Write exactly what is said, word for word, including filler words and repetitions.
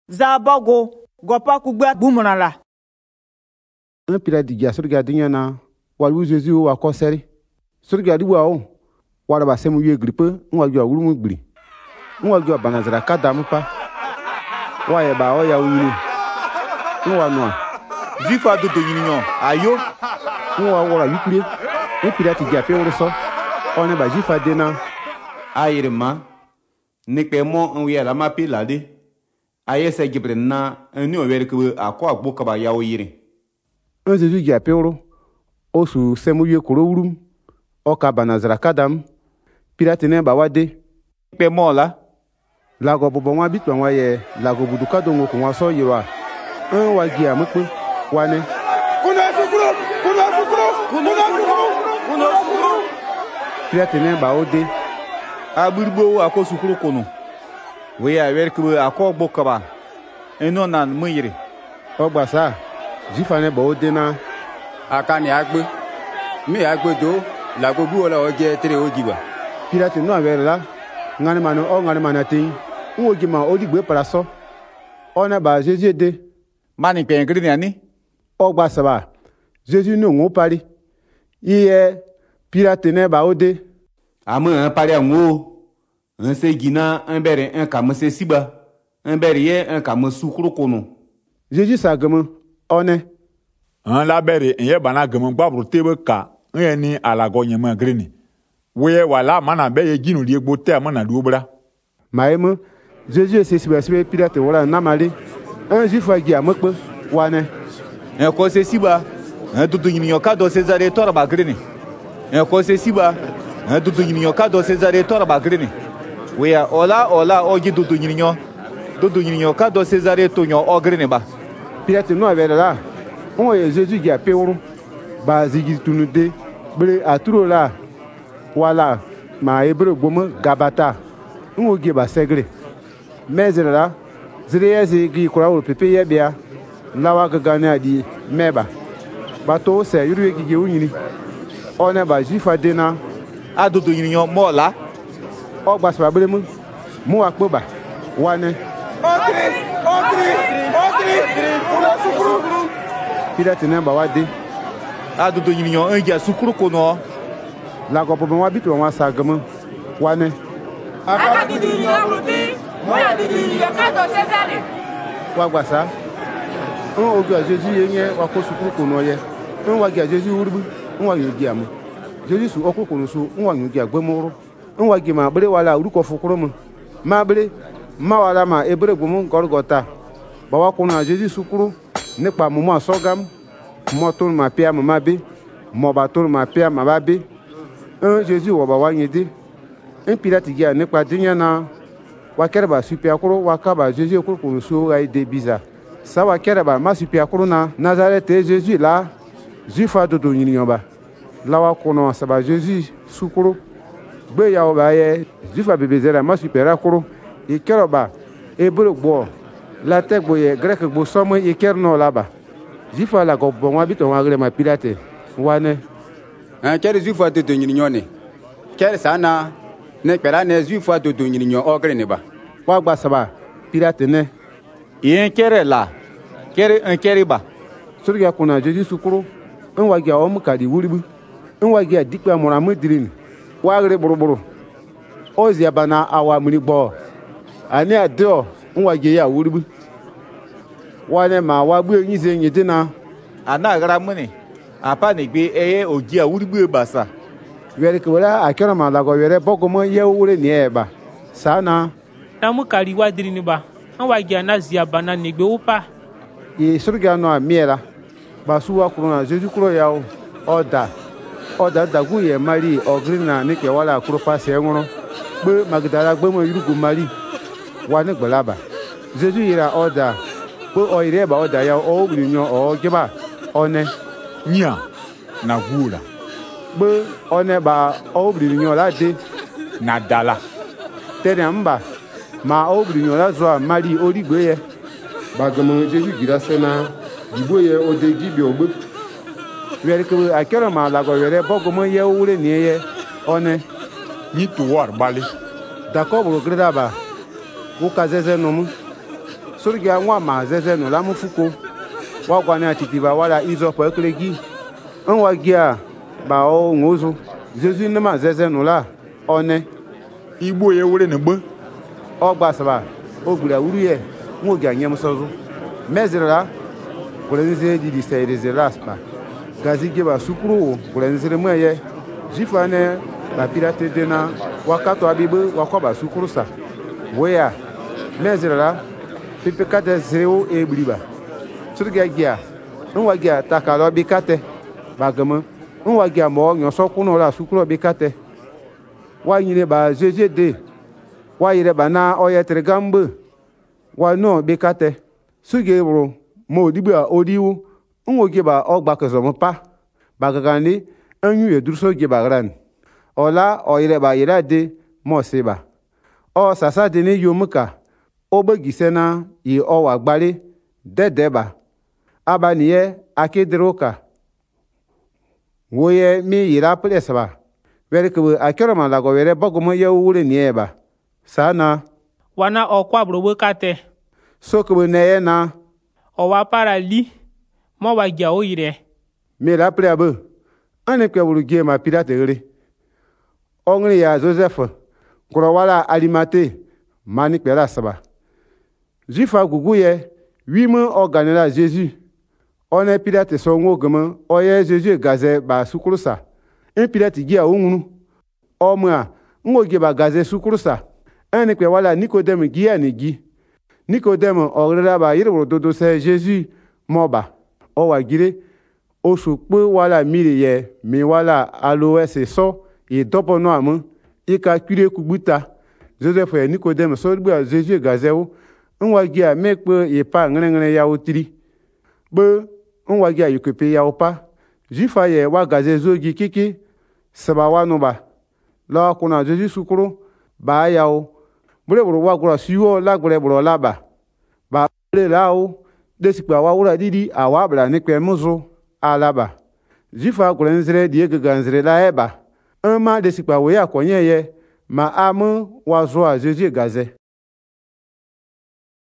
Zabago, gopa kugba bumunala. Un pila digia surga dinyana walu Jésus wa koseri. Surga di wa o. Wala ba semu ye gripe, nwa gyo wulu mu gbiri. Nwa gyo banazara kada mupa. Wa ye ba o ya wulu. Nwa no. Zifa do do yinyo. Ayo. Nwa wora yukure. Un pila digia pe woro so. One ba jifa dena. Ayirma. Nikpe mo nwe la mapi lade. Ayese gibre na ni o were ku akwa agbo kaba yawo yire. Un Jésus gia pe woro. Osu semu ye koro wulu. Oka banazara kadam. Pirate ne ba wade. Pe mo la. Lago bobo nwa bitwa nwa ye. Lago budu kadongo ko nwa so yirwa. Un wa gia mukpe. Wane. Kuna sukuru! Kuna sukuru! Kuna sukuru! Kuna sukuru! Pirate ne ba ode. Aburbo ako sukuru kono. We ya wer ku akwa agbo kaba. Eno na mu yire. Ogba sa. Jifa ne ba ode na. Akani agbe. Mi agbe do. Lago bu ola oje tere ojiba. Pirate no avere la. Ngani manu o ngani manati. Nwoji ma odigbe paraso. Ona ba Jésus de. Mani pe ngri ni ani. Ogba saba. Jésus no ngo pari. Iye pirate ne ba ode. Amu un pari anwo. Un se gina un bere un kam se siba. Un bere ye un kam sukuru kono. Jésus sa gemu. One. Un la bere ye bana gemu gbabru tebe ka. Un ni alago nyema grini. We wala mana be ye ginu die gbo te mana duobra. Maemu Jésus se siba siba pirate wala namali. Un juif a gia mokpe. Wane. Un ko se siba. Un tutu nyinyo ka do César tora ba grini. Un ko se siba. Un tutu nyinyo ka do César tora ba grini. We ya ola ola oji tutu nyinyo. Tutu nyinyo ka do César to nyo o grini ba. Pirate no avere la. On ye Jésus gia pe woro. Ba zigi tunude. Bre aturo la. Wala ma ebre gbomo gabata. Nwo gi ba segre. Mezere la. Zire yezi gi kura woro pepe ye bia. Lawa gagane adi meba. Bato se yuru gi gi unyini. One ba jifa dena. Adudu nyinyo mo la. Ogba saba bre mu. Mu akpo ba. Wane. Otri! Otri! Otri! Kuna sukuru! Pirate ne ba wade. Adudu nyinyo enja sukuru kono. Lago bobo nwa bitwa nwa sa gemu. Wane. Akadu ni aruti! Moya di ni yakado César! Wa gba sa. Un ogu a Jésus yenye wa ko sukuru kono ye. Un wa gi a Jésus urbu. Un wa yogi amu. Jésus su okuru kono su un wa yogi agbemoro. Un wa gi ma bre wala uruko fukuru mu. Ma bre ma wala ma ebre gumu Golgotha. Ba wa kono a Jésus sukuru nípa mo ma sogam. Mo ton ma pia ma be. Mo ba ton ma pia ma ba be. Un Jésus wa ba wanyede. Un pirate gi a nípa dinya na wa kerba supi akuru wa kaba Jésus okuru kono su ga ide biza. Sa wa kerba ma supi akuru na Nazareth Jésus la Jufa do do nyinyo ba. La wa kono saba Jésus sukuru. Gbe ya o ba ye Jufa bebezera ma supi akuru. E kerba e bro gbo. La tegbo ye grek gbo somo e kerno la ba. Jufa la go bon wa bito wa gre ma pirate. Wane. Un kere zufa do do nyinyo ne. Kere sana ne pera ne zufa do do nyinyo ogre ne ba. Wa gba saba pirate ne. Yen kere la. Kere un kere ba. Surga kuna Jésus sukuru. Un wa gia o mu kadi wuribu. Un wa gia dikpa mora mudrin. Wa gre buruburu. Ozi abana awa muri gbo. Ani ado un wa gia ya wuribu. Wane ma wa bu enyi ze nyede na. Ana agara muni. Apa ni gbe eye oji awurigbe basa. Were ke wala akera ma lago were bogomo ye wure ni eba. Sana. Na mu kari wadiri ni ba. An wa gi anazi abana ni gbe upa. Ye surga no amiela. Basu wa kuruna Jésus kuro ya o. Oda. Oda dagu ye mari ogrina ni ke wala kuro pase enworo. Gbe Magdala gbe mo yurugu mari. Wa ni gbalaba. Jésus ira oda. Gbe o ire ba oda ya o obinyo o geba. One. Nya na gura. Gbe one ba obinyo la de. Na dala. Tere mba. Ma obinyo la zo mari origbe ye. Bagamo Jésus gira sena. Dibo ye ode gibi ogbe. Were ke akera ma lago were bogomo ye wure ni ye. One. Ni tuwar bali. D'accord, greda ba. Wo kazeze no mu. Surgia wa ma zeze no la mufuko. Wa gwana titiba wala izo pa eklegi. Nwa gia ba o ngozo. Jésus ne ma zeze no la one. Igbo ye wure ne gbe. O gba saba. O gbura wuru ye. Nwo ga nyem sozo. Mezira kulenze di di sayre zelaspa. Gazi ge ba sukuru kulenze mo ye. Jifane ba pirate dena wakato abibe wakoba sukuru sa. Weya. Mezira pipe kate zero e bliba. Surga gia. Nwa gia takalo bikate. Bagama. Nwa gia mo nyo sokuno la sukuru bikate. Wa yire ba jeje de. Wa yire ba na oyetre gambe. Wa no bikate. Suge bro mo dibia odiwu. Nwo ge ba ogba kezo pa. Bagagani anyu edruso ge bagran. Ola oyire ba yire de mo seba. O sasa de ni yomuka. Obe gisena yi owa gbali dedeba. Abaniye akedroka. Woye mi yira plesaba. Were kebe akeroma lago were bogomo ye wure nieba. Sana. Wana okwa brobo kate. So kebe neye na. Owa para li. Mo wa gia oyire. Mi la plebe. Ane kwe wulu gie ma pirate gri. Ongri ya Joseph. Kuro wala alimate. Mani kwe la saba. Jifa guguye. Wime organela Jésus. One pirate songo gama. Oye Jésus gaze ba sukurusa. Un pirate gia ungunu. Omwa. Ngo ge ba gaze sukurusa. Ane kwe wala Nicodème gia ni gi. Nicodème orela ba yire dodo se Jésus moba. Owa gire. Osukpe wala mire ye. Mi wala aloe se so. E dopo no amu. Ika kure kubuta. Joseph ya Nicodème so gba Jésus gaze wo. Nwa gia mekpe ye pa ngene ngene ya otiri. Be nwa gia yukepe ya opa. Jifa ye wa gaze zogi kiki. Seba wanu ba. La kuna Jésus sukuru. Ba ya o. Bure buru wa gura siwo la gure buru la ba. Ba bure la o. Desikpa wa ura didi awa bra nikwe muzo alaba. Jifa gure nzire die gaganzire la eba. Uma desikpa we ya konye ye. Ma amu wa zoa Jésus gaze.